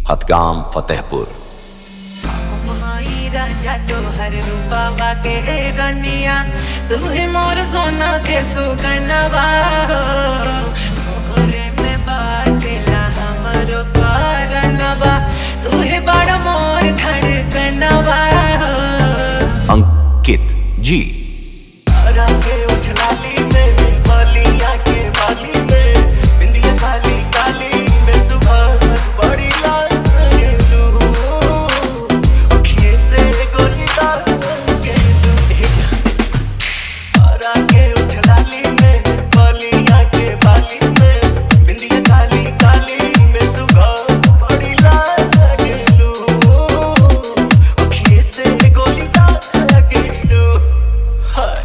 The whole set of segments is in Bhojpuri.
हथगाम फतेहपुर। राजा तोहर रूपावा के रनिया तू ही मोर सोना के सुगनवा तोहरे में बासेला हमरो परनवा तू ही बड़ मोर धड़कनवा। अंकित जी। तारा के उठलाली में बालिया के बाली में बिंदिया काली काली में सुबह बड़ी लाल गेलू अखिए से गोली दाग गेलू। तारा के उठलाली में बालिया के बाली में बिंदिया काली काली में सुबह बड़ी लाल गेलू अखिए से गोली दाग गेलू। हाय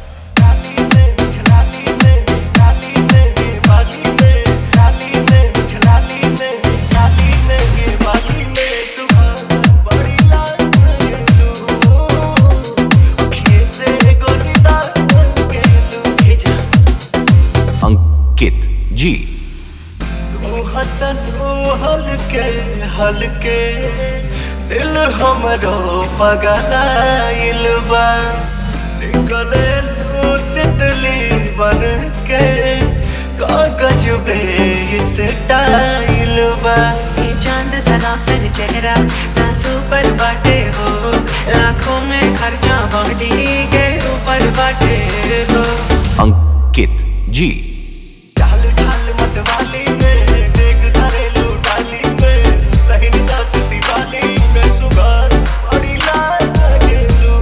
अंकित जी। हसन हलके हलके दिल हमरो पगलाइल बा निकले तितली बन के कागज पे इस टाइल बा। चांद सरासर चेहरा तासू पर बाटे हो लाखों में खर्चा बॉडी के ऊपर बाटे हो। अंकित जी। ढाल ढाल मतवाली में देख धरेलू डाली में तहिन जासती वाली में सुगार बड़ी लाल गेलू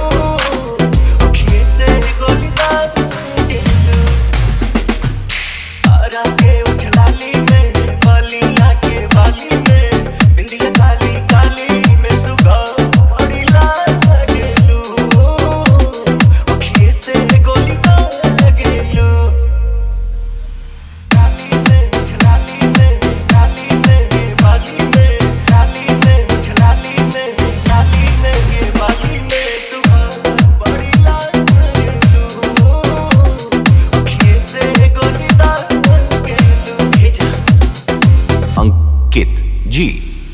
अखिए से गोली दाग गेलू। तारा के उठलाली में बालिया के बाली में बिंदिया काली काली में सुगार बड़ी लाल गेलू अखिए से गोली दाग गेलू। अंकित जी।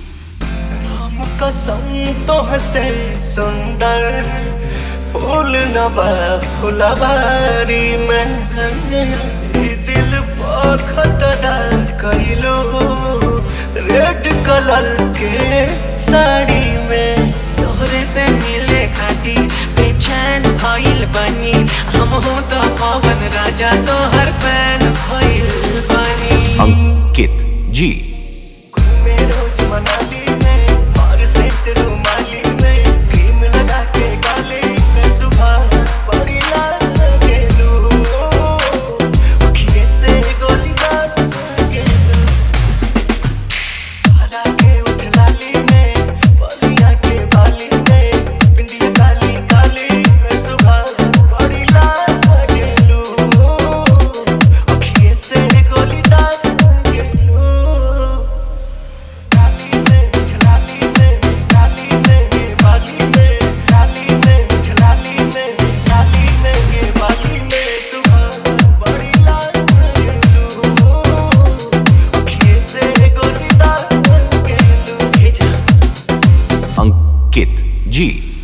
कसम तो हसे सुंदर फूल नबा फुलवारी में दिल खतरा कइलो रेड कलर के साड़ी में। तोहरे से मिले खाती बेचैन भइल बनी हम हो तो पवन राजा तोहर फैन भइल बनी। अंकित जी। घूमे रोज मनाली में और सेंट रुमाली में क्रीम लगा के गाले में सुबह बड़ी लाल गेलू अखिए से गोली दाग गेलू। तारा के उठलाली में बालिया के बाली में बिंदिया काली काली में सुबह बड़ी लाल गेलू अखिए से गोली दाग गेलू। अंकित जी।